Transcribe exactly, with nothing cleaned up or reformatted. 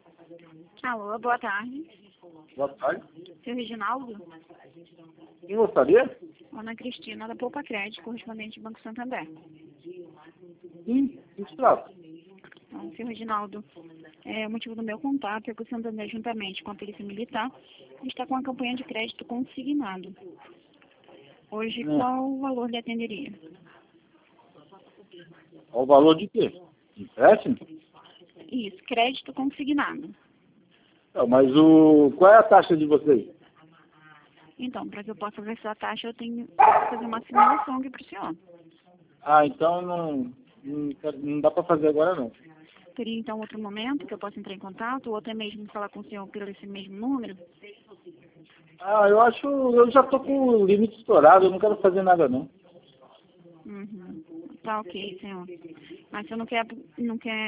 Alô, boa tarde. Boa tarde. Seu Reginaldo? Quem gostaria? Ana Cristina, da Poupa Crédito, correspondente do Banco Santander. Sim, que se trata? Então, seu Reginaldo, é, o motivo do meu contato é que o Santander, juntamente com a Polícia Militar, está com a campanha de crédito consignado. Hoje, Hum. qual o valor lhe atenderia? O valor de quê? De empréstimo? Isso, crédito consignado. Não, mas o... qual é a taxa de vocês? Então, para que eu possa ver sua taxa, eu tenho que fazer uma simulação aqui para o senhor. Ah, então não, não, quero- não dá para fazer agora não. Teria, então, outro momento que eu possa entrar em contato, ou até mesmo falar com o senhor pelo esse mesmo número? Ah, eu acho, eu já tô com o limite estourado, eu não quero fazer nada não. Uhum. Tá ok, senhor. Mas você não quer, não quer